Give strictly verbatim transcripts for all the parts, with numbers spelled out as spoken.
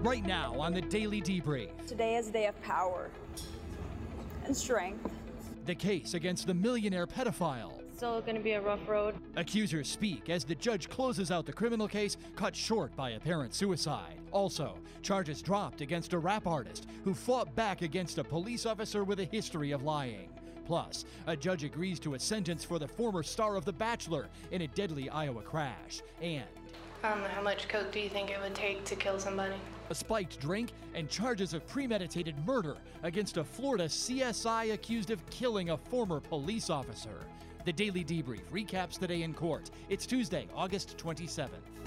Right now on the Daily Debrief. Today is a day of power and strength. The case against the millionaire pedophile. Still going to be a rough road. Accusers speak as the judge closes out the criminal case cut short by apparent suicide. Also, charges dropped against a rap artist who fought back against a police officer with a history of lying. Plus, a judge agrees to a sentence for the former star of The Bachelor in a deadly Iowa crash. And Um, how much coke do you think it would take to kill somebody? a spiked drink and charges of premeditated murder against a Florida C S I accused of killing a former police officer. The Daily Debrief recaps the day in court. It's Tuesday, August twenty-seventh.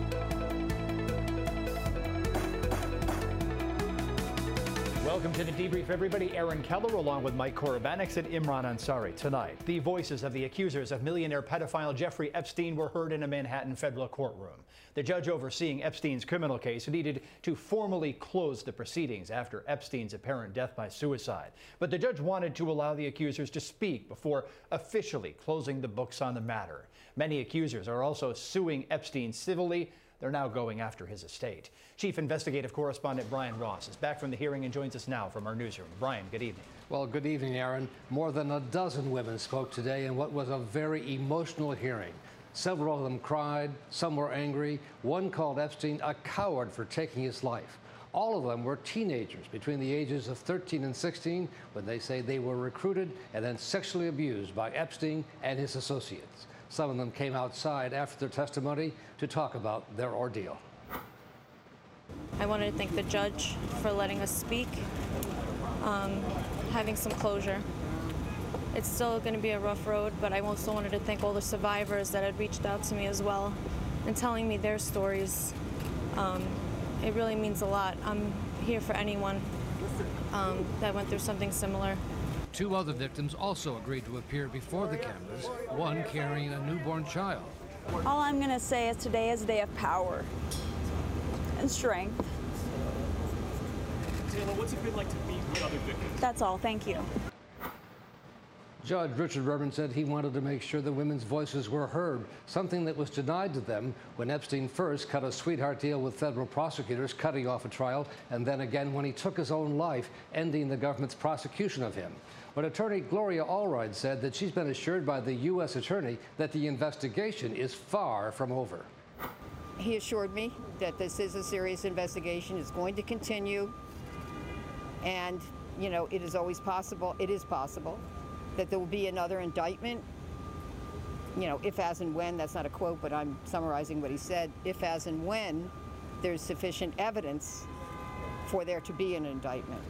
Welcome to the Debrief, everybody. Aaron Keller along with Mike Korobanix and Imran Ansari. Tonight, the voices of the accusers of millionaire pedophile Jeffrey Epstein were heard in a Manhattan federal courtroom. The judge overseeing Epstein's criminal case needed to formally close the proceedings after Epstein's apparent death by suicide. But the judge wanted to allow the accusers to speak before officially closing the books on the matter. Many accusers are also suing Epstein civilly. They're now going after his estate. Chief Investigative Correspondent Brian Ross is back from the hearing and joins us now from our newsroom. Brian, good evening. Well, good evening, Aaron. More than a dozen women spoke today in what was a very emotional hearing. Several of them cried, some were angry. One called Epstein a coward for taking his life. All of them were teenagers between the ages of thirteen and sixteen when they say they were recruited and then sexually abused by Epstein and his associates. Some of them came outside after their testimony to talk about their ordeal. I wanted to thank the judge for letting us speak, um, having some closure. It's still going to be a rough road, but I also wanted to thank all the survivors that had reached out to me as well and telling me their stories. Um, it really means a lot. I'm here for anyone um, that went through something similar. Two other victims also agreed to appear before the cameras, one carrying a newborn child. All I'm going to say is today is a day of power and strength. Taylor, what's it been like to meet with other victims? That's all. Thank you. Judge Richard Berman said he wanted to make sure the women's voices were heard, something that was denied to them when Epstein first cut a sweetheart deal with federal prosecutors, cutting off a trial, and then again when he took his own life, ending the government's prosecution of him. But attorney Gloria Allred said that she's been assured by the U S attorney that the investigation is far from over. He assured me that this is a serious investigation, it's going to continue, and, you know, it is always possible, it is possible, that there will be another indictment, you know, if, as, and when, that's not a quote, but I'm summarizing what he said, if, as, and when there's sufficient evidence for there to be an indictment.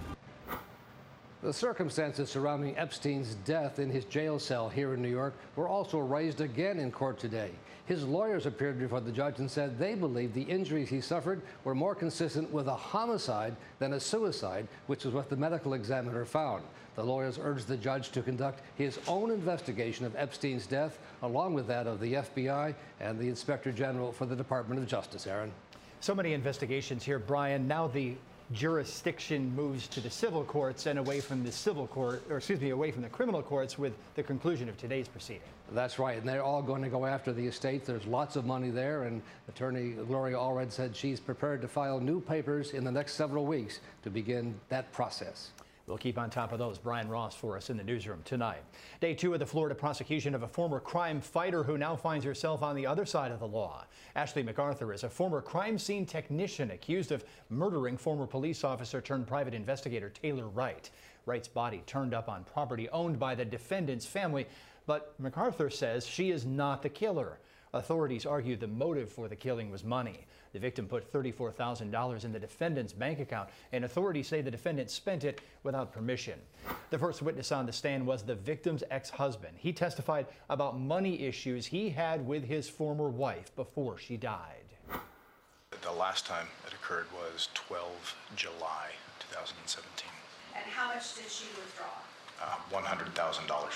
The circumstances surrounding Epstein's death in his jail cell here in New York were also raised again in court today. His lawyers appeared before the judge and said they believed the injuries he suffered were more consistent with a homicide than a suicide, which is what the medical examiner found. The lawyers urged the judge to conduct his own investigation of Epstein's death, along with that of the F B I and the Inspector General for the Department of Justice. Aaron. So many investigations here, Brian. Now the jurisdiction moves to the civil courts and away from the civil court, or excuse me, away from the criminal courts with the conclusion of today's proceeding. That's right, and they're all going to go after the estate. There's lots of money there, and attorney Gloria Allred said she's prepared to file new papers in the next several weeks to begin that process. We'll keep on top of those. Brian Ross for us in the newsroom tonight. Day two of the Florida prosecution of a former crime fighter who now finds herself on the other side of the law. Ashley MacArthur is a former crime scene technician accused of murdering former police officer turned private investigator Taylor Wright. Wright's body turned up on property owned by the defendant's family, but MacArthur says she is not the killer. Authorities argue the motive for the killing was money. The victim put thirty-four thousand dollars in the defendant's bank account, and authorities say the defendant spent it without permission. The first witness on the stand was the victim's ex-husband. He testified about money issues he had with his former wife before she died. The last time it occurred was twelve July two thousand seventeen. And how much did she withdraw? Uh, one hundred thousand dollars.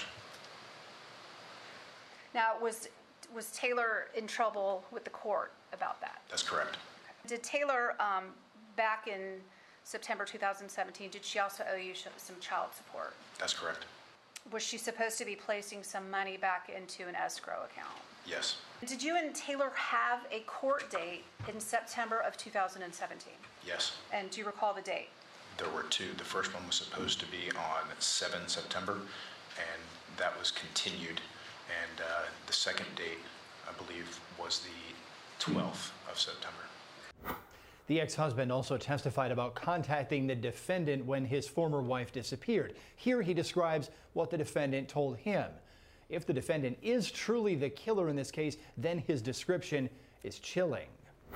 Now, was was Taylor in trouble with the court about that? That's correct. Did Taylor, um, back in September two thousand seventeen, did she also owe you some child support? That's correct. Was she supposed to be placing some money back into an escrow account? Yes. Did you and Taylor have a court date in September of two thousand seventeen? Yes. And do you recall the date? There were two. The first one was supposed to be on the seventh of September, and that was continued. And uh, the second date, I believe, was the twelfth of September. The ex-husband also testified about contacting the defendant when his former wife disappeared. Here he describes what the defendant told him. If the defendant is truly the killer in this case, then his description is chilling.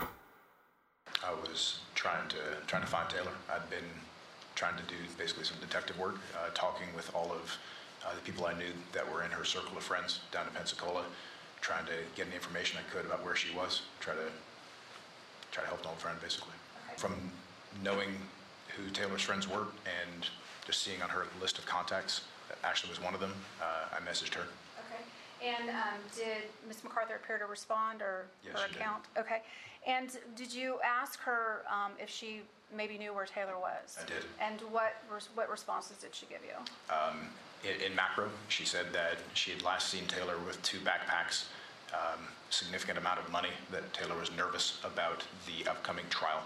I was trying to trying to find Taylor. I'd been trying to do basically some detective work, uh, talking with all of uh, the people I knew that were in her circle of friends down in Pensacola, trying to get any information I could about where she was, try to try to help an old friend, basically. Okay. From knowing who Taylor's friends were and just seeing on her list of contacts that Ashley was one of them, uh, I messaged her. Okay. And um, did Miz MacArthur appear to respond, or yes, her she account? Did. Okay. And did you ask her um, if she maybe knew where Taylor was? I did. And what res- what responses did she give you? Um, in, in macro, she said that she had last seen Taylor with two backpacks, um, significant amount of money, that Taylor was nervous about the upcoming trial.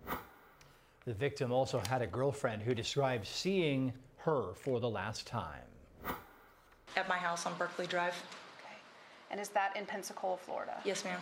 The victim also had a girlfriend who described seeing her for the last time. At my house on Berkeley Drive. Okay. And is that in Pensacola, Florida? Yes, ma'am.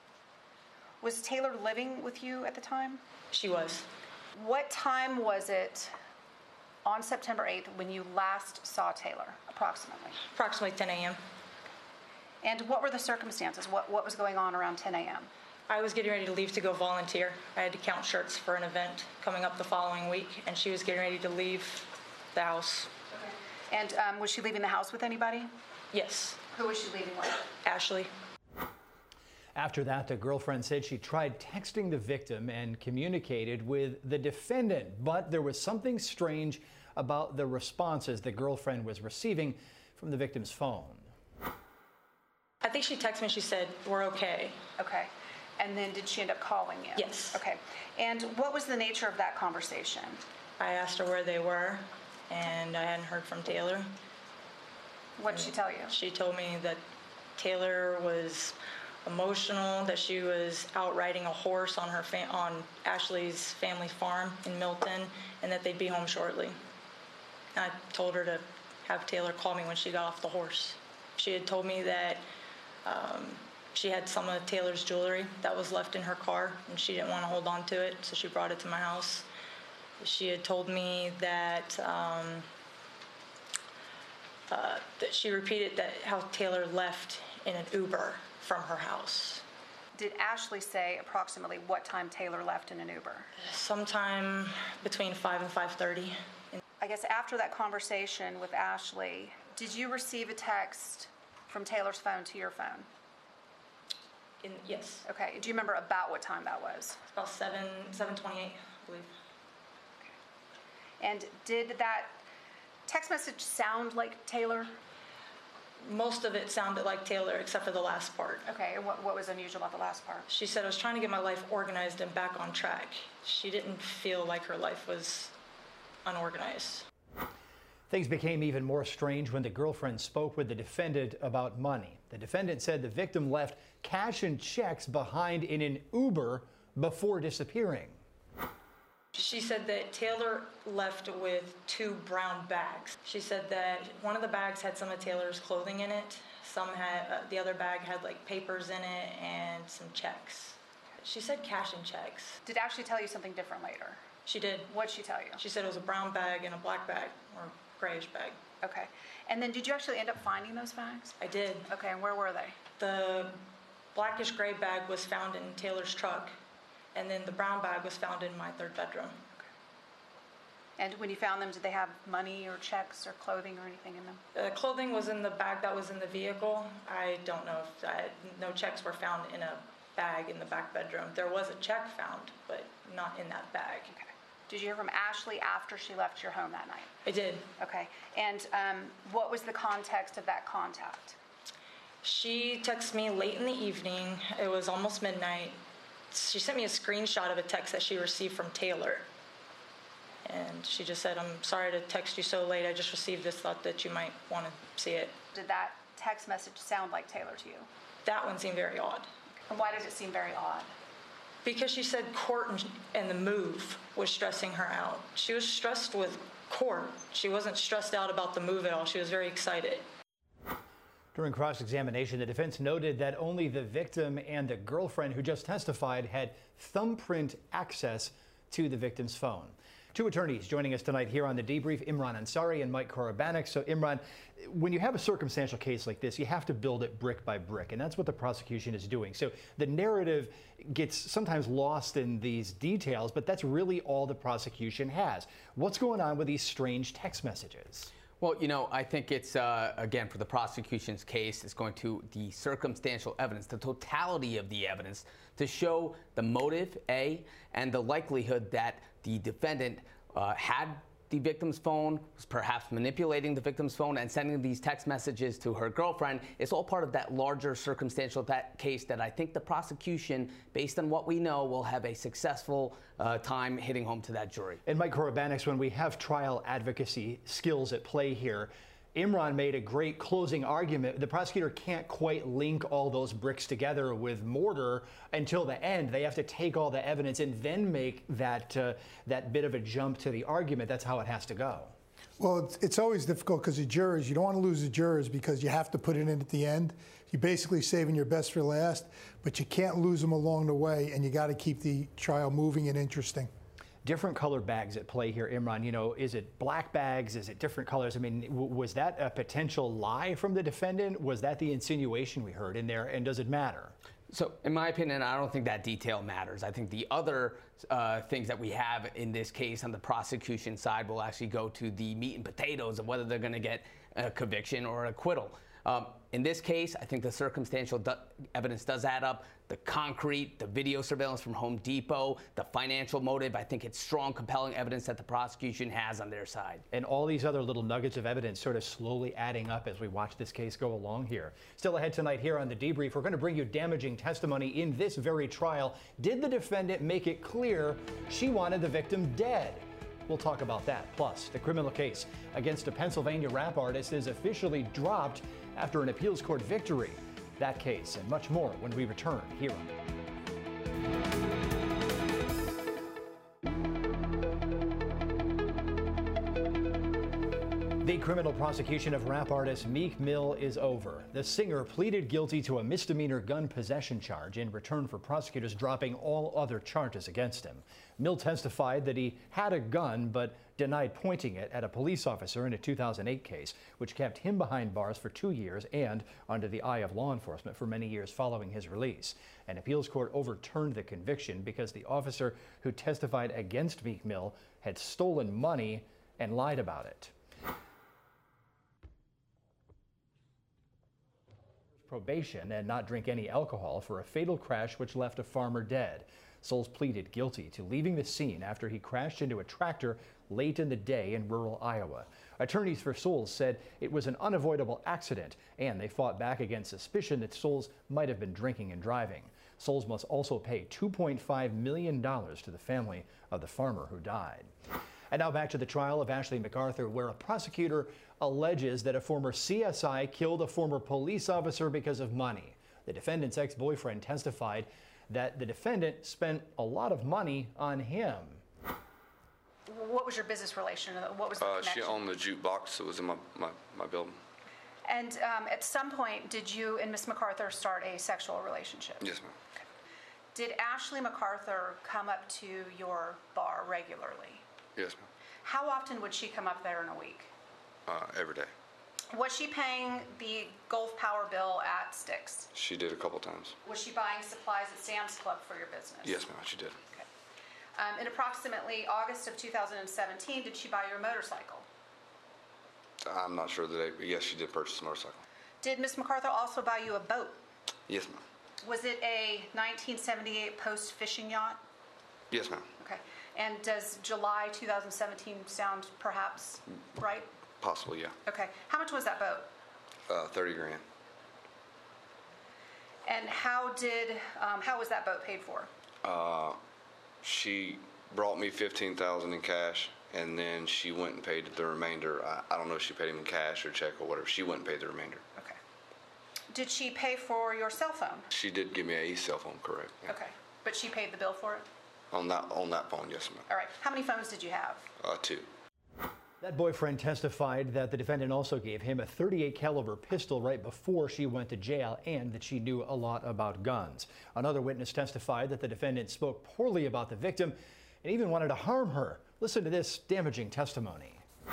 Was Taylor living with you at the time? She was. What time was it on September eighth when you last saw Taylor, approximately? Approximately ten a.m. And what were the circumstances? What, what was going on around ten a.m.? I was getting ready to leave to go volunteer. I had to count shirts for an event coming up the following week, and she was getting ready to leave the house. Okay. And um, was she leaving the house with anybody? Yes. Who was she leaving with? Ashley. After that, the girlfriend said she tried texting the victim and communicated with the defendant, but there was something strange about the responses the girlfriend was receiving from the victim's phone. I think she texted me, she said, "We're okay." Okay. And then did she end up calling you? Yes. Okay. And what was the nature of that conversation? I asked her where they were, and I hadn't heard from Taylor. What did she tell you? She told me that Taylor was emotional, that she was out riding a horse on her fa- on Ashley's family farm in Milton, and that they'd be home shortly. And I told her to have Taylor call me when she got off the horse. She had told me that um, she had some of Taylor's jewelry that was left in her car, and she didn't want to hold on to it, so she brought it to my house. She had told me that um, uh, that she repeated that how Taylor left in an Uber from her house. Did Ashley say approximately what time Taylor left in an Uber? Sometime between five and five thirty. I guess after that conversation with Ashley, did you receive a text from Taylor's phone to your phone? In, yes. Okay. Do you remember about what time that was? It's about seven, seven twenty-eight, I believe. Okay. And did that text message sound like Taylor? Most of it sounded like Taylor, except for the last part. Okay. And what, what was unusual about the last part? She said, "I was trying to get my life organized and back on track." She didn't feel like her life was unorganized. Things became even more strange when the girlfriend spoke with the defendant about money. The defendant said the victim left cash and checks behind in an Uber before disappearing. She said that Taylor left with two brown bags. She said that one of the bags had some of Taylor's clothing in it. Some had, uh, the other bag had like papers in it and some checks. She said cash and checks. Did Ashley tell you something different later? She did. What'd she tell you? She said it was a brown bag and a black bag, or grayish bag. Okay. And then did you actually end up finding those bags? I did. Okay, and where were they? The blackish gray bag was found in Taylor's truck, and then the brown bag was found in my third bedroom. Okay. And when you found them, did they have money or checks or clothing or anything in them? The clothing was in the bag that was in the vehicle. I don't know if I, no checks were found in a bag in the back bedroom. There was a check found, but not in that bag. Okay. Did you hear from Ashley after she left your home that night? I did. Okay. And um, what was the context of that contact? She texted me late in the evening. It was almost midnight. She sent me a screenshot of a text that she received from Taylor. And she just said, "I'm sorry to text you so late. I just received this, thought that you might want to see it." Did that text message sound like Taylor to you? That one seemed very odd. And why did it seem very odd? Because she said court and, and the move was stressing her out. She was stressed with court. She wasn't stressed out about the move at all. She was very excited. During cross-examination, the defense noted that only the victim and the girlfriend who just testified had thumbprint access to the victim's phone. Two attorneys joining us tonight here on The Debrief, Imran Ansari and Mike Korobanek. So, Imran, when you have a circumstantial case like this, you have to build it brick by brick, and that's what the prosecution is doing. So the narrative gets sometimes lost in these details, but that's really all the prosecution has. What's going on with these strange text messages? Well, you know, I think it's, uh, again, for the prosecution's case, it's going to the circumstantial evidence, the totality of the evidence to show the motive, A, and the likelihood that the defendant uh, had the victim's phone, was perhaps manipulating the victim's phone and sending these text messages to her girlfriend. It's all part of that larger circumstantial that case that I think the prosecution, based on what we know, will have a successful uh, time hitting home to that jury. And Mike Korobanek, when we have trial advocacy skills at play here, Imran made a great closing argument. The prosecutor can't quite link all those bricks together with mortar until the end. They have to take all the evidence and then make that uh, that bit of a jump to the argument. That's how it has to go. Well, it's, it's always difficult because the jurors, you don't want to lose the jurors because you have to put it in at the end. You're basically saving your best for last, but you can't lose them along the way, and you got to keep the trial moving and interesting. Different color bags at play here, Imran. You know, is it black bags? Is it different colors? I mean, w was that a potential lie from the defendant? Was that the insinuation we heard in there? And does it matter? So, in my opinion, I don't think that detail matters. I think the other uh, things that we have in this case on the prosecution side will actually go to the meat and potatoes of whether they're going to get a conviction or an acquittal. Um, in this case, I think the circumstantial do evidence does add up. The concrete, the video surveillance from Home Depot, the financial motive, I think it's strong, compelling evidence that the prosecution has on their side. And all these other little nuggets of evidence sort of slowly adding up as we watch this case go along here. Still ahead tonight here on The Debrief, we're going to bring you damaging testimony in this very trial. Did the defendant make it clear she wanted the victim dead? We'll talk about that. Plus, the criminal case against a Pennsylvania rap artist is officially dropped after an appeals court victory. That case and much more when we return here on The criminal prosecution of rap artist Meek Mill is over. The singer pleaded guilty to a misdemeanor gun possession charge in return for prosecutors dropping all other charges against him. Mill testified that he had a gun but denied pointing it at a police officer in a two thousand eight case, which kept him behind bars for two years and under the eye of law enforcement for many years following his release. An appeals court overturned the conviction because the officer who testified against Meek Mill had stolen money and lied about it. Probation and not drink any alcohol for a fatal crash which left a farmer dead. Soules pleaded guilty to leaving the scene after he crashed into a tractor late in the day in rural Iowa. Attorneys for Soules said it was an unavoidable accident, and they fought back against suspicion that Soules might have been drinking and driving. Soules must also pay two point five million dollars to the family of the farmer who died. And now back to the trial of Ashley MacArthur, where a prosecutor alleges that a former C S I killed a former police officer because of money. The defendant's ex-boyfriend testified that the defendant spent a lot of money on him. What was your business relation? What was the uh, connection? She owned the jukebox that was in my, my, my building. And um, at some point, did you and Miss MacArthur start a sexual relationship? Yes, ma'am. Okay. Did Ashley MacArthur come up to your bar regularly? Yes, ma'am. How often would she come up there in a week? Uh, every day. Was she paying the Gulf Power bill at Styx? She did a couple times. Was she buying supplies at Sam's Club for your business? Yes, ma'am, she did. Okay. Um, in approximately August of two thousand seventeen, did she buy your motorcycle? I'm not sure that, I, yes, she did purchase a motorcycle. Did Miss MacArthur also buy you a boat? Yes, ma'am. Was it a nineteen seventy-eight Post fishing yacht? Yes, ma'am. Okay. And does July two thousand seventeen sound perhaps right? Possibly, yeah. Okay. How much was that boat? Uh, thirty grand. And how did, um, how was that boat paid for? Uh, she brought me fifteen thousand dollars in cash, and then she went and paid the remainder. I, I don't know if she paid him in cash or check or whatever. She went and paid the remainder. Okay. Did she pay for your cell phone? She did give me a cell phone, correct? Yeah. Okay, but she paid the bill for it? On that on that phone, yes, ma'am. All right, how many phones did you have? Uh, two. That boyfriend testified that the defendant also gave him a thirty-eight caliber pistol right before she went to jail and that she knew a lot about guns. Another witness testified that the defendant spoke poorly about the victim and even wanted to harm her. Listen to this damaging testimony.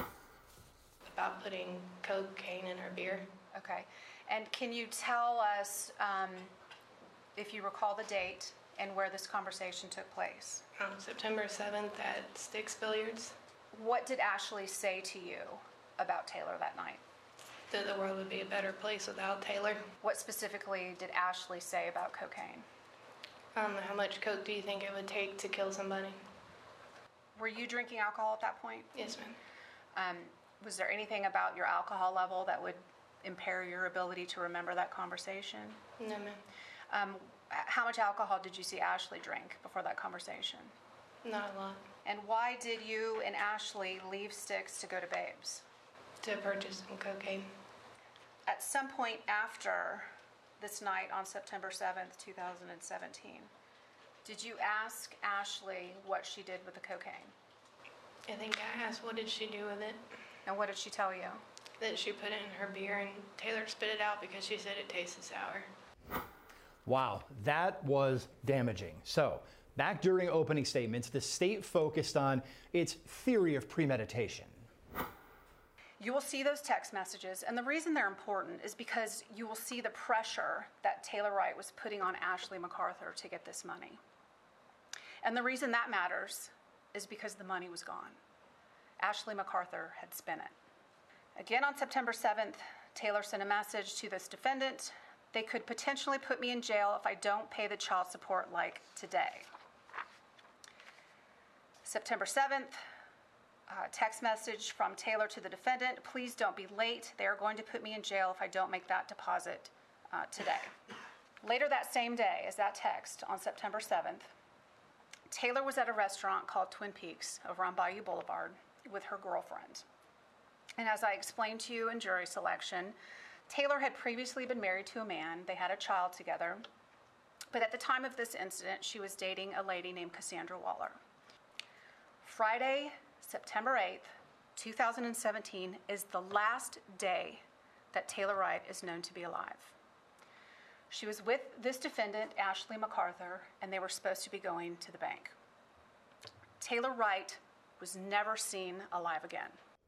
About putting cocaine in her beer. Okay, and can you tell us, um, if you recall the date and where this conversation took place? Um, September seventh at Sticks Billiards. What did Ashley say to you about Taylor that night? That the world would be a better place without Taylor. What specifically did Ashley say about cocaine? Um, how much coke do you think it would take to kill somebody? Were you drinking alcohol at that point? Yes, ma'am. Um, was there anything about your alcohol level that would impair your ability to remember that conversation? No, ma'am. Um, how much alcohol did you see Ashley drink before that conversation? Not a lot. And why did you and Ashley leave Sticks to go to Babes? To purchase some cocaine. At some point after this night on September seventh, two thousand seventeen, did you ask Ashley what she did with the cocaine? I think I asked, what did she do with it? And what did she tell you? That she put it in her beer and Taylor spit it out because she said it tasted sour. Wow, that was damaging. So, back during opening statements, the state focused on its theory of premeditation. You will see those text messages, and the reason they're important is because you will see the pressure that Taylor Wright was putting on Ashley MacArthur to get this money. And the reason that matters is because the money was gone. Ashley MacArthur had spent it. Again, on September seventh, Taylor sent a message to this defendant. They could potentially put me in jail if I don't pay the child support like today. September seventh, uh, text message from Taylor to the defendant. Please don't be late. They are going to put me in jail if I don't make that deposit uh, today. Later that same day as that text on September seventh, Taylor was at a restaurant called Twin Peaks over on Bayou Boulevard with her girlfriend. And as I explained to you in jury selection, Taylor had previously been married to a man. They had a child together. But at the time of this incident, she was dating a lady named Cassandra Waller. Friday, September eighth, two thousand seventeen is the last day that Taylor Wright is known to be alive. She was with this defendant, Ashley MacArthur, and they were supposed to be going to the bank. Taylor Wright was never seen alive again.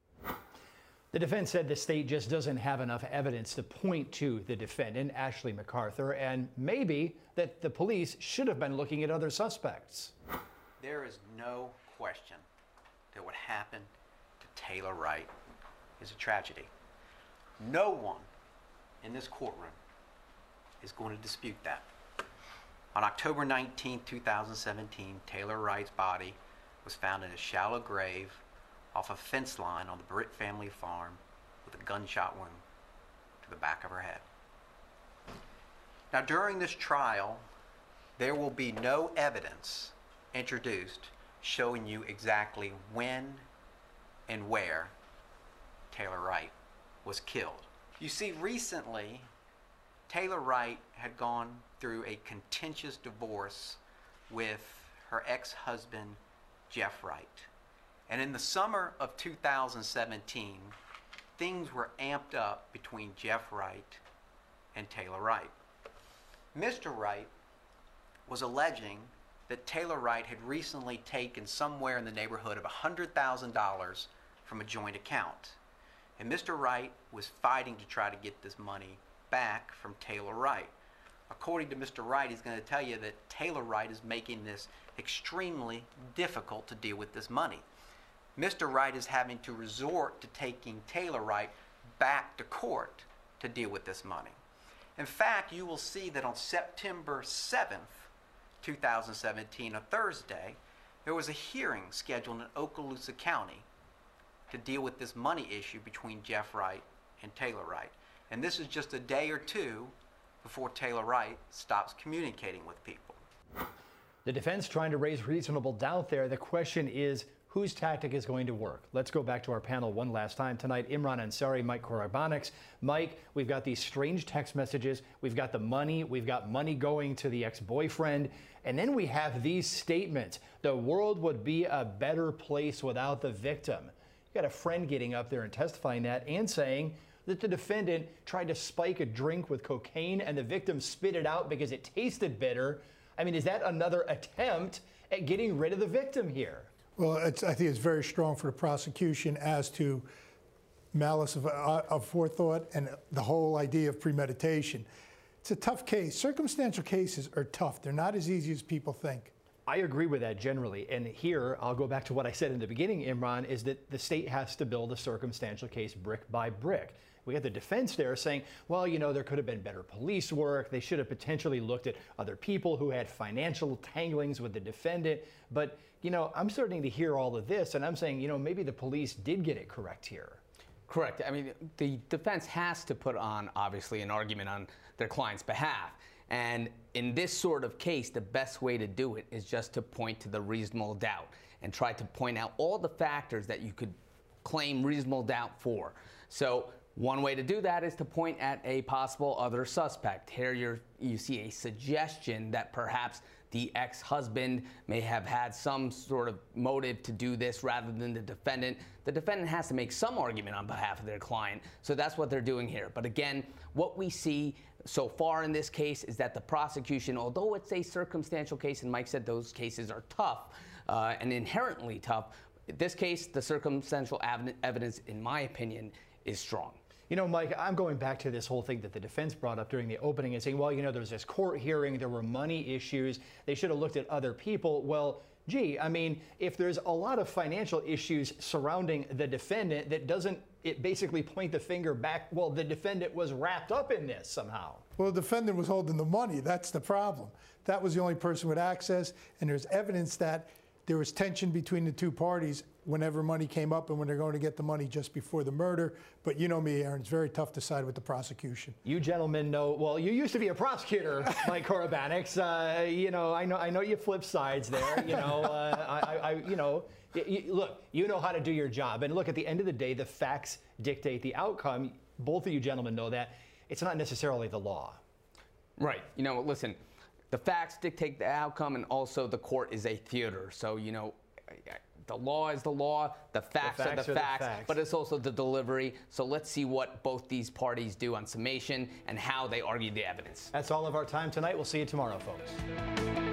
The defense said the state just doesn't have enough evidence to point to the defendant, Ashley MacArthur, and maybe that the police should have been looking at other suspects. There is no question that what happened to Taylor Wright is a tragedy. No one in this courtroom is going to dispute that. On October nineteenth, two thousand seventeen, Taylor Wright's body was found in a shallow grave off a fence line on the Britt family farm with a gunshot wound to the back of her head. Now, during this trial, there will be no evidence introduced showing you exactly when and where Taylor Wright was killed. You see, recently, Taylor Wright had gone through a contentious divorce with her ex-husband, Jeff Wright. And in the summer of two thousand seventeen, things were amped up between Jeff Wright and Taylor Wright. Mister Wright was alleging that Taylor Wright had recently taken somewhere in the neighborhood of one hundred thousand dollars from a joint account. And Mister Wright was fighting to try to get this money back from Taylor Wright. According to Mister Wright, he's going to tell you that Taylor Wright is making this extremely difficult to deal with this money. Mister Wright is having to resort to taking Taylor Wright back to court to deal with this money. In fact, you will see that on September seventh, two thousand seventeen, a Thursday, there was a hearing scheduled in Okaloosa County to deal with this money issue between Jeff Wright and Taylor Wright. And this is just a day or two before Taylor Wright stops communicating with people. The defense trying to raise reasonable doubt there. The question is, whose tactic is going to work. Let's go back to our panel one last time tonight. Imran Ansari, Mike Karabanix. Mike, we've got these strange text messages. We've got the money. We've got money going to the ex-boyfriend. And then we have these statements. The world would be a better place without the victim. You got a friend getting up there and testifying that and saying that the defendant tried to spike a drink with cocaine and the victim spit it out because it tasted bitter. I mean, is that another attempt at getting rid of the victim here? Well, it's, I think it's very strong for the prosecution as to malice of, uh, of forethought and the whole idea of premeditation. It's a tough case. Circumstantial cases are tough. They're not as easy as people think. I agree with that generally. And here, I'll go back to what I said in the beginning, Imran, is that the state has to build a circumstantial case brick by brick. We have the defense there saying, well, you know, there could have been better police work. They should have potentially looked at other people who had financial tanglings with the defendant. But, you know, I'm starting to hear all of this, and I'm saying, you know, maybe the police did get it correct here. Correct. I mean, the defense has to put on, obviously, an argument on their client's behalf. And in this sort of case, the best way to do it is just to point to the reasonable doubt and try to point out all the factors that you could claim reasonable doubt for. So one way to do that is to point at a possible other suspect. Here you're, you see a suggestion that perhaps the ex-husband may have had some sort of motive to do this rather than the defendant. The defendant has to make some argument on behalf of their client, so that's what they're doing here. But again, what we see so far in this case is that the prosecution, although it's a circumstantial case, and Mike said those cases are tough uh, and inherently tough, in this case, the circumstantial evidence, in my opinion, is strong. You know, Mike, I'm going back to this whole thing that the defense brought up during the opening and saying, well, you know, there was this court hearing, there were money issues, they should have looked at other people. Well, gee, I mean, if there's a lot of financial issues surrounding the defendant, that doesn't it basically point the finger back, well, the defendant was wrapped up in this somehow? Well, the defendant was holding the money. That's the problem. That was the only person with access, and there's evidence that there was tension between the two parties whenever money came up and when they're going to get the money just before the murder. But you know me, Aaron, it's very tough to side with the prosecution. You gentlemen know, well, you used to be a prosecutor, Mike Karabanix. Uh, you know, I know I know you flip sides there. You know, uh, I, I, you know, you, look, you know how to do your job. And look, at the end of the day, the facts dictate the outcome. Both of you gentlemen know that. It's not necessarily the law. Right. You know, listen, the facts dictate the outcome, and also the court is a theater. So, you know, the law is the law, the facts, the facts are, the, are facts, the facts, but it's also the delivery. So let's see what both these parties do on summation and how they argue the evidence. That's all of our time tonight. We'll see you tomorrow, folks.